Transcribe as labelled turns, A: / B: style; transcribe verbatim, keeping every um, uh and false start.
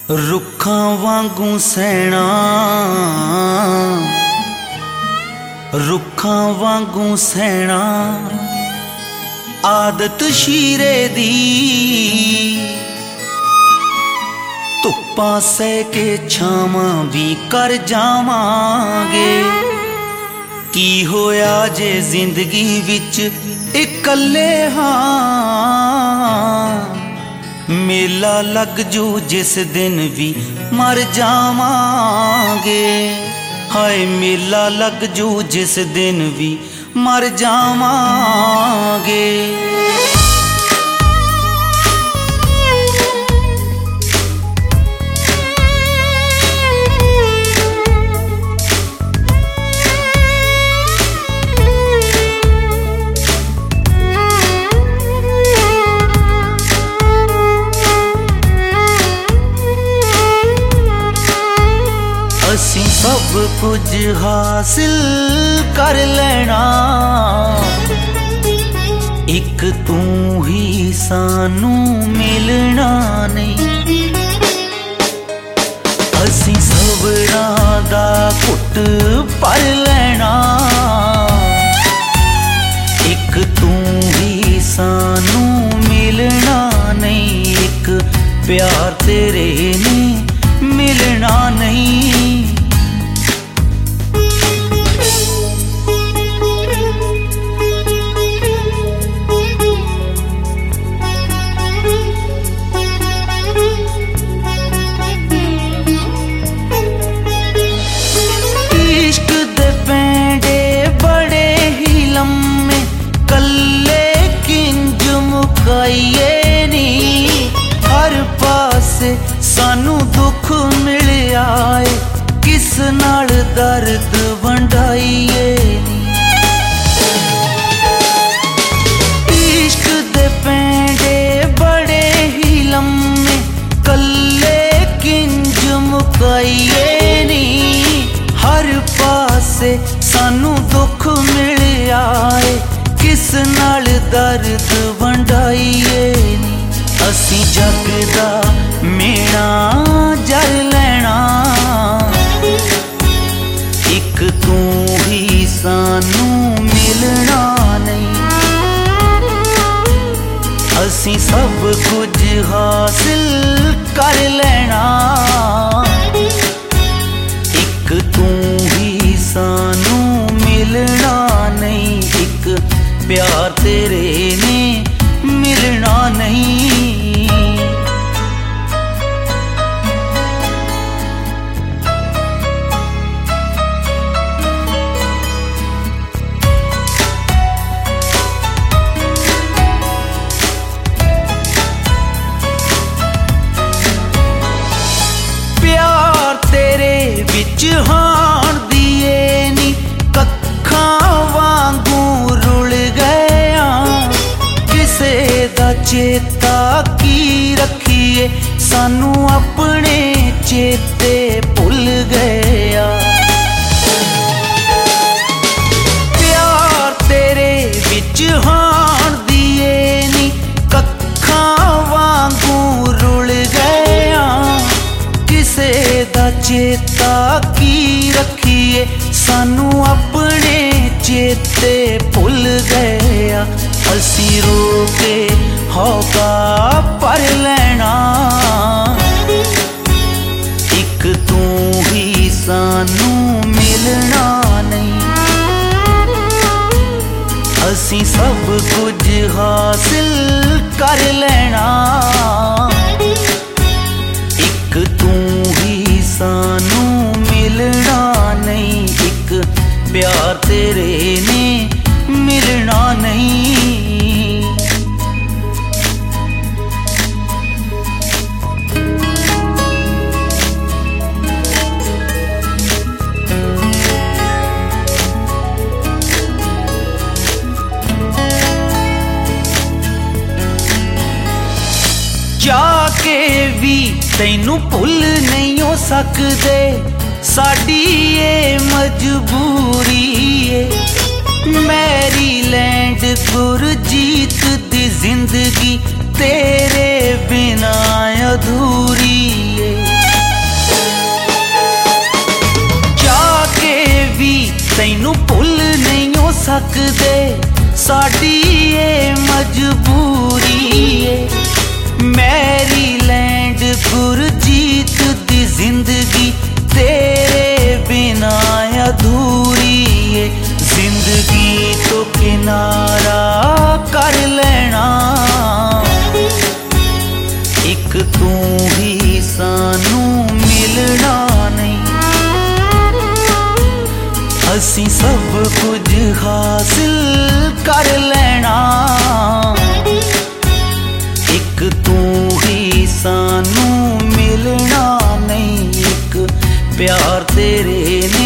A: रुखां वांगू सैना रुखां वांगू सैना आदत शीरे दी धुप्पां सह के छावां भी कर जावांगे। की होया जे जिंदगी विच इकल्ले हां मेला लग जू जिस दिन भी मर जावांगे। हाय मेला लग जू जिस दिन भी मर जावांगे। असीं सब कुछ हासिल कर लेना, एक तू ही सानू मिलना नहीं। असीं सबरां दा घुट भर लेना, एक तू ही सानू मिलना नहीं। एक प्यार तेरे ने मिलना नहीं। इश्क दे पेंडे बड़े ही लम्मे कल्ले किंज मुकाइए नी। हर पासे सानू दुख मिल आए, किस नाल दर्द वंडाइए नी। इश्क दे पेंडे बड़े ही लम्मे कल्ले किंज मुकाइए नी। हर पासे सानू दुख मिल आए, किस नाल दर्द वंडाइए नी। असीं जग दा मेणा जर लेना, एक तू ही सानू मिलना नहीं। असीं सब कुछ हासिल कर लेना, एक तू ही सानू मिलना नहीं। एक प्यार तेरे ने मिलना नहीं। प्यार तेरे विच हाण दिए नी कक्खां वांगू रुल गया। किसे दा चेता की रखिए, सानू अपने चेते भुल गया। प्यार तेरे विच हाण दिए नी कक्खां वांगू रुल गया। किसे दा चेता की रखिए, सानू अपने चेते भुल गया। असीं रो के हौका भर लेना, एक तू ही सानू मिलना नहीं। असीं सब कुछ हासिल कर लेना, एक तू ही सानू मिलना नहीं। एक प्यार तेरे ने मिलना नहीं। जाके भी तैनू भुल नहीं हो सकदे, साडी ये मजबूरी है। मैरीलैंड गुरजीत दी जिंदगी तेरे बिना अधूरी है। तैनू भुल नहीं हो सकदे साडी ये मजबूरी है। मैरीलैंड गुरजीत दी जिंदगी तेरे बिना अधूरी है। जिंदगी तो किनारा कर लेना, एक तू ही सानू मिलना नहीं। असी सब कुछ हासिल कर लेना, एक तू ही सानू मिलना नहीं। एक प्यार तेरे